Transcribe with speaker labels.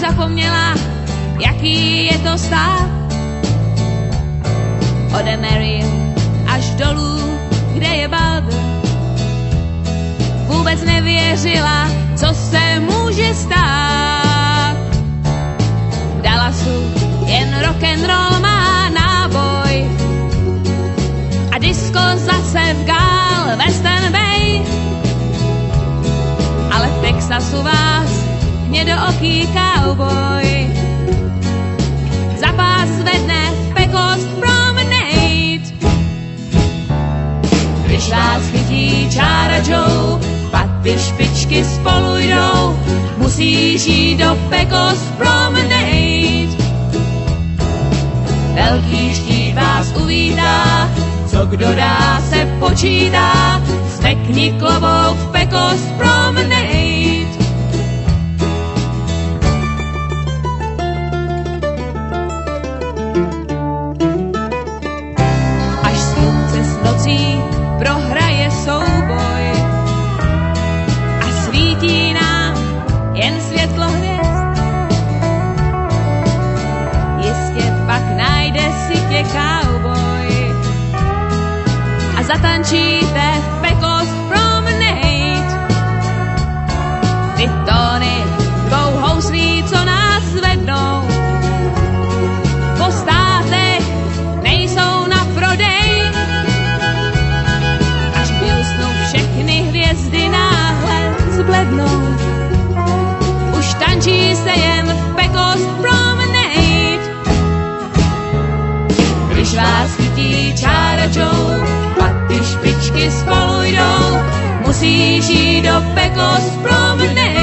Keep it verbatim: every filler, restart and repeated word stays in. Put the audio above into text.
Speaker 1: zapomněla, jaký je to stát. Ode Mary až dolů, kde je Balder. Vůbec nevěřila, co se může stát. V Dallasu jen rock'n'roll má náboj a disco zase v Galveston Bay. Ale v Texasu vás hnědooký cowboy za pás zvedne v Pecos Promenade. Když vás chytí Čára Joe, pak ty špičky spolu jdou, musíš jít do Pecos Promenade. Velký štít vás uvítá, co kdo dá se počítá, zvekni klobouk v Pecos Promenade. Až slunce s nocí prohraje souboj a svítí nám jen světlo hvězd, jistě pak najde si tě cowboy a zatančíte v Pecos Promenade. Ty tóny dvou houslí, co nás zvednou, po státech nejsou na prodej. Až blusnou všechny hvězdy náhle zblednou, už tančí se jen v Pecos Promenade. Když vás chytí Čára Joe, pak ty špičky spolu jdou, musíš jít do Pecos Promenade.